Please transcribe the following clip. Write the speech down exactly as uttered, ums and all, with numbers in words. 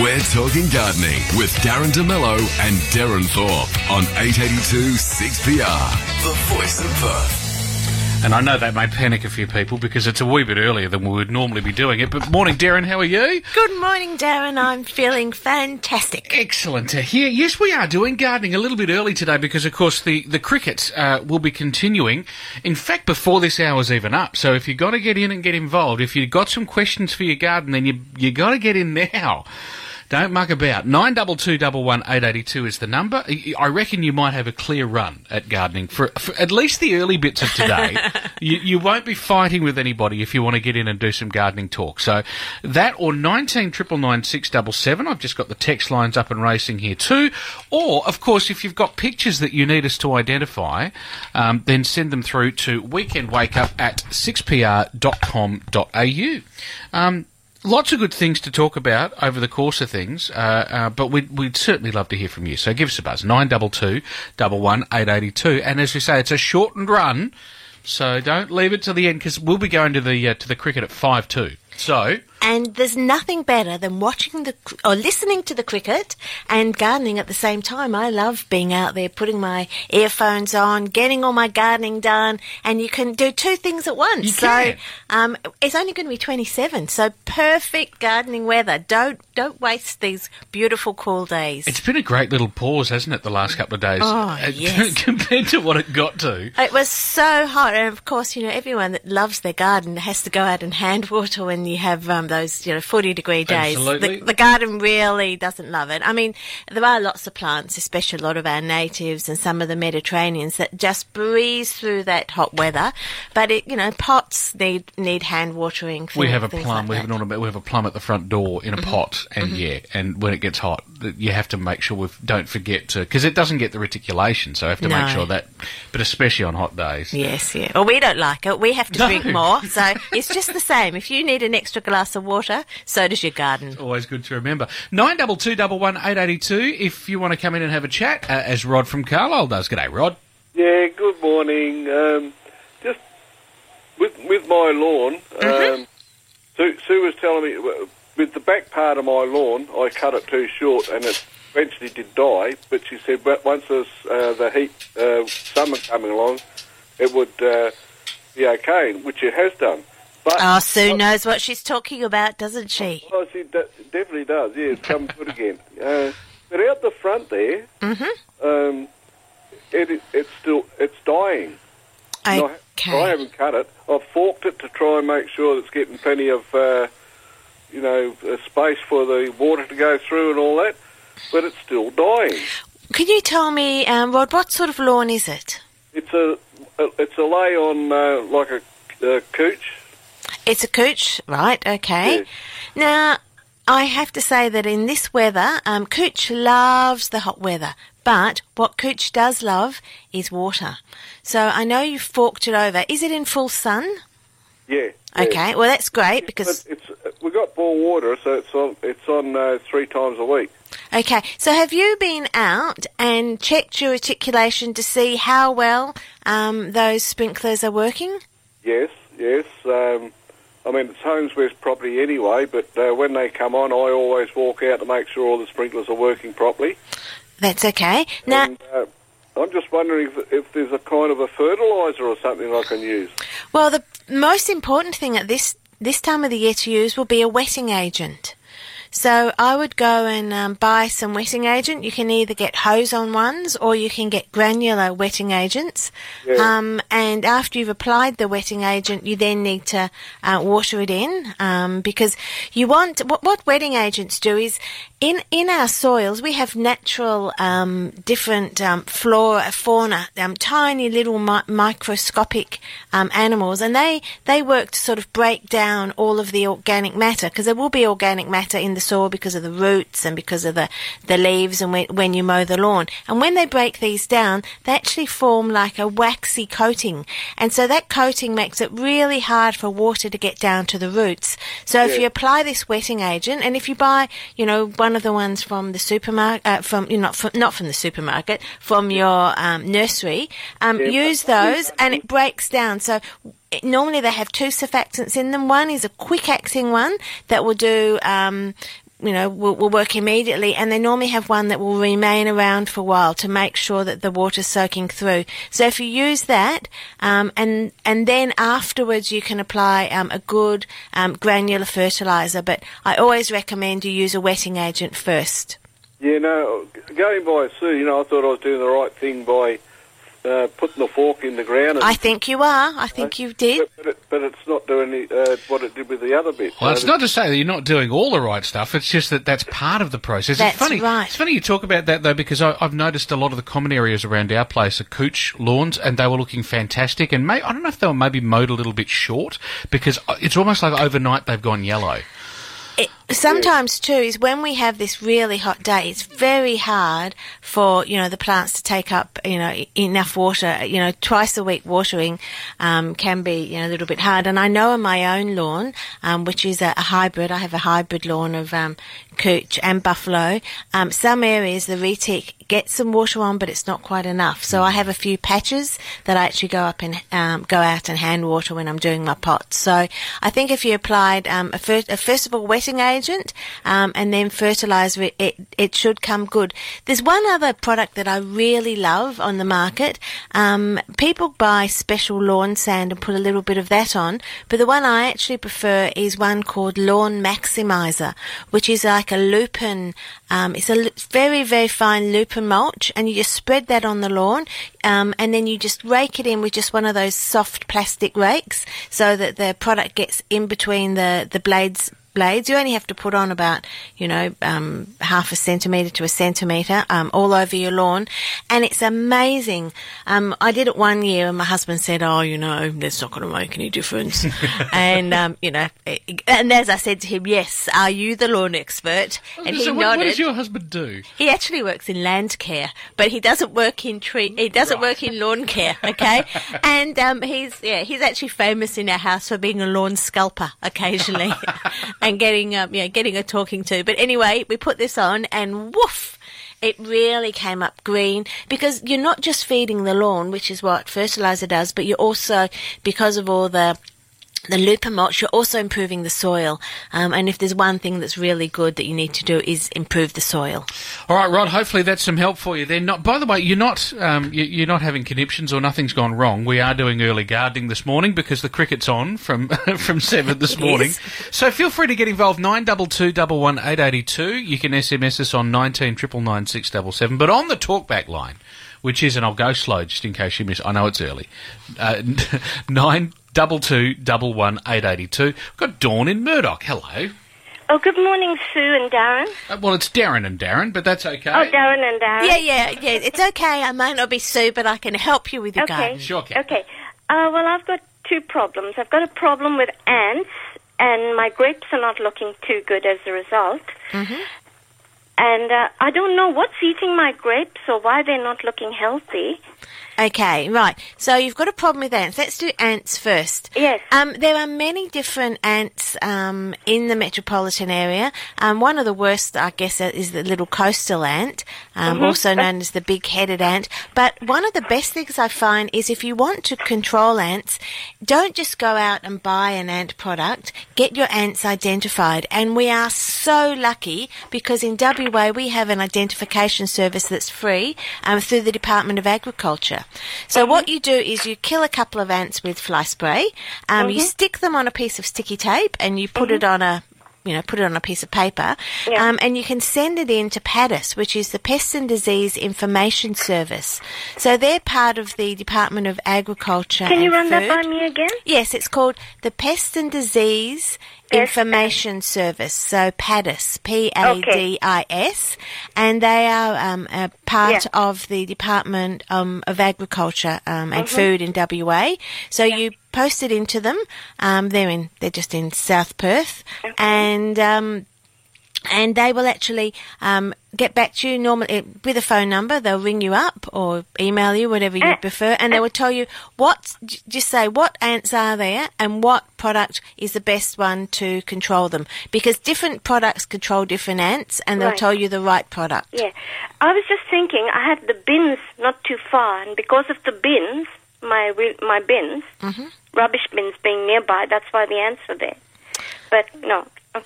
We're Talking Gardening with Darren DeMello and Darren Thorpe on eight eighty-two six P R, the voice of Perth. And I know that may panic a few people because it's a wee bit earlier than we would normally be doing it. But morning, Darren, how are you? Good morning, Darren. I'm feeling fantastic. Excellent to hear. Yes, we are doing gardening a little bit early today because, of course, the, the cricket uh, will be continuing. In fact, before this hour's even up. So if you've got to get in and get involved, if you've got some questions for your garden, then you you got to get in now. Don't muck about. nine two two one one eight eight two is the number. I reckon you might have a clear run at gardening for, for at least the early bits of today. you, you won't be fighting with anybody if you want to get in and do some gardening talk. So that or nineteen nine nine six seven seven. I've just got the text lines up and racing here too. Or, of course, if you've got pictures that you need us to identify, um, then send them through to weekendwakeup at six p r dot com dot a u. Um, Lots of good things to talk about over the course of things, uh, uh, but we'd, we'd certainly love to hear from you. So give us a buzz, nine two two one one eight eight two. And as we say, it's a shortened run, so don't leave it till the end because we'll be going to the uh, to the cricket at five two. So... And there's nothing better than watching the or listening to the cricket and gardening at the same time. I love being out there, putting my earphones on, getting all my gardening done, and you can do two things at once. You so can. um, it's only going to be twenty-seven, so perfect gardening weather. Don't don't waste these beautiful cool days. It's been a great little pause, hasn't it, the last couple of days? Oh, uh, yes. Compared to what it got to. It was so hot, and of course, you know, everyone that loves their garden has to go out and hand water when you have um, those, you know, forty degree days. Absolutely. The, the garden really doesn't love it. I mean, there are lots of plants, especially a lot of our natives and some of the Mediterraneans that just breeze through that hot weather. But it, you know, pots need need hand watering. We have a things plum. like we have an ornament. We have a plum at the front door in a Mm-hmm. pot, and Mm-hmm. yeah, and when it gets hot, th- you have to make sure we don't forget to because it doesn't get the reticulation. So I have to No. make sure that, but especially on hot days. Yes, yeah. Well, we don't like it. We have to No. drink more. So it's just the same. If you need an extra glass of water, so does your garden. Always good to remember. nine two two one one eight eight two if you want to come in and have a chat, uh, as Rod from Carlisle does. G'day, Rod. Yeah, good morning. Um, just with with my lawn, Mm-hmm. um, Sue, Sue was telling me w- with the back part of my lawn, I cut it too short and it eventually did die. But she said, but once there's uh, the heat, uh, summer coming along, it would uh, be okay, which it has done. But Oh, Sue knows what she's talking about, doesn't she? Oh, she d- definitely does. Yeah, it's come good again. Uh, but out the front there, Mm-hmm. um, it, it it's still it's dying. And I, Okay. I haven't cut it. I've forked it to try and make sure it's getting plenty of, uh, you know, uh, space for the water to go through and all that. But it's still dying. Can you tell me, um, Rod, what sort of lawn is it? It's a, a it's a lay on uh, like a, a cooch. It's a cooch, right, okay. Yes. Now, I have to say that in this weather, um, cooch loves the hot weather, but what cooch does love is water. So I know you've forked it over. Is it in full sun? Yeah. yeah. Okay, well, that's great because... But it's we got bore water, so it's on it's on uh, three times a week. Okay, so have you been out and checked your reticulation to see how well um, those sprinklers are working? Yes, yes. Um, I mean, it's Homeswest property anyway, but uh, when they come on, I always walk out to make sure all the sprinklers are working properly. That's okay. Now, And, uh, I'm just wondering if, if there's a kind of a fertiliser or something I can use. well, the most important thing at this this time of the year to use will be a wetting agent. So I would go and um, buy some wetting agent. You can either get hose-on ones or you can get granular wetting agents. Yeah. Um, and after you've applied the wetting agent, you then need to uh, water it in um, because you want... What, what wetting agents do is in, in our soils we have natural um, different um, flora, fauna, um, tiny little mi- microscopic um, animals, and they, they work to sort of break down all of the organic matter because there will be organic matter in the soil because of the roots and because of the, the leaves and when, when you mow the lawn. And when they break these down, they actually form like a waxy coating. And so that coating makes it really hard for water to get down to the roots. So if Yeah. you apply this wetting agent, and if you buy, you know, one of the ones from the supermarket, uh, from, you know, not from, not from the supermarket, from your um, nursery, um, Yeah. use those and it breaks down. So it- normally they have two surfactants in them. One is a quick-acting one that will do um, you know, will, will work immediately, and they normally have one that will remain around for a while to make sure that the water's soaking through. So if you use that, um, and and then afterwards you can apply um, a good um, granular fertiliser, but I always recommend you use a wetting agent first. Yeah, no, going by Sue, you know, I thought I was doing the right thing by uh, putting the fork in the ground. And, I think you are. I think you did. But, but, it, but it's not doing the, uh, what it did with the other bit. Well, Uh, it's not to say that you're not doing all the right stuff. It's just that that's part of the process. That's it's funny. right. It's funny you talk about that though, because I, I've noticed a lot of the common areas around our place are couch lawns, and they were looking fantastic. And may, I don't know if they were maybe mowed a little bit short, because it's almost like overnight they've gone yellow. It, sometimes too is when we have this really hot day, it's very hard for, you know, the plants to take up, you know, enough water. You know, twice a week watering um, can be, you know, a little bit hard. And I know on my own lawn, um, which is a, a hybrid, I have a hybrid lawn of um, couch and buffalo. Um, some areas the retic gets some water on, but it's not quite enough. So I have a few patches that I actually go up and um, go out and hand water when I'm doing my pots. So I think if you applied um, a, fir- a first of all wetting agent um, and then fertiliser, it, it it should come good. There's one other product that I really love on the market. Um, people buy special lawn sand and put a little bit of that on, but the one I actually prefer is one called Lawn Maximizer, which is like a lupin. Um, it's a l- very, very fine lupin mulch, and you just spread that on the lawn, um, and then you just rake it in with just one of those soft plastic rakes so that the product gets in between the, the blades blades. You only have to put on about, you know, um, half a centimetre to a centimetre um, all over your lawn, and it's amazing. Um, I did it one year, and my husband said, oh, you know, that's not going to make any difference. and, um, you know, and as I said to him, yes, are you the lawn expert? And he so what, nodded. what does your husband do? He actually works in land care, but he doesn't work in tree. He doesn't Right. work in lawn care. Okay, and um, he's yeah, he's actually famous in our house for being a lawn scalper occasionally, and getting um, yeah, getting a talking to. But anyway, we put this on, and woof. It really came up green, because you're not just feeding the lawn, which is what fertiliser does, but you're also, because of all the the lupin mulch, you're also improving the soil. Um, and if there's one thing that's really good that you need to do is improve the soil. All right, Rod. Hopefully that's some help for you. Then, not. By the way, you're not um, you, you're not having conniptions or nothing's gone wrong. We are doing early gardening this morning because the cricket's on from from seven this It morning. is. So feel free to get involved. Nine double two double one eight eighty two. You can S M S us on nineteen triple nine six double seven. But on the talkback line, which is, and I'll go slow just in case you miss. I know it's early. Uh, nine. Double two, double one, eight eighty two. We've got Dawn in Murdoch. Hello. Oh, good morning, Sue and Darren. Uh, well, it's Darren and Darren, but that's okay. Oh, Darren and Darren. Yeah, yeah, yeah. It's okay. I might not be Sue, but I can help you with your Okay. garden. Sure can. Okay. Uh, well, I've got two problems. I've got a problem with ants, and my grapes are not looking too good as a result. Mm-hmm. And uh, I don't know what's eating my grapes or why they're not looking healthy. Okay, right. So you've got a problem with ants. Let's do ants first. Yes. Um, there are many different ants um, in the metropolitan area. Um, one of the worst, I guess, is the little coastal ant, um, Mm-hmm. also known as the big-headed ant. But one of the best things I find is if you want to control ants, don't just go out and buy an ant product. Get your ants identified. And we are so lucky because in W A we have an identification service that's free um, through the Department of Agriculture. So what you do is you kill a couple of ants with fly spray. Um, You stick them on a piece of sticky tape, and you put it on a, you know, put it on a piece of paper. Yeah. Um, and you can send it in to PADIS, which is the Pest and Disease Information Service. So they're part of the Department of Agriculture. Can you and run that Food. by me again? Yes, it's called the Pest and Disease Information Service, so PADIS, P A D I S, and they are um, a part Yeah. of the Department um, of Agriculture um, and Food in W A. So you post it into them. Um, they're in, they're just in South Perth, and um, and they will actually um, get back to you normally with a phone number. They'll ring you up or email you, whatever you Uh, prefer, and they will tell you what, j- just say what ants are there and what product is the best one to control them. Because different products control different ants, and they'll Right. tell you the right product. Yeah. I was just thinking, I had the bins not too far, and because of the bins, my wi- my bins, Mm-hmm. rubbish bins being nearby, that's why the ants were there. But no,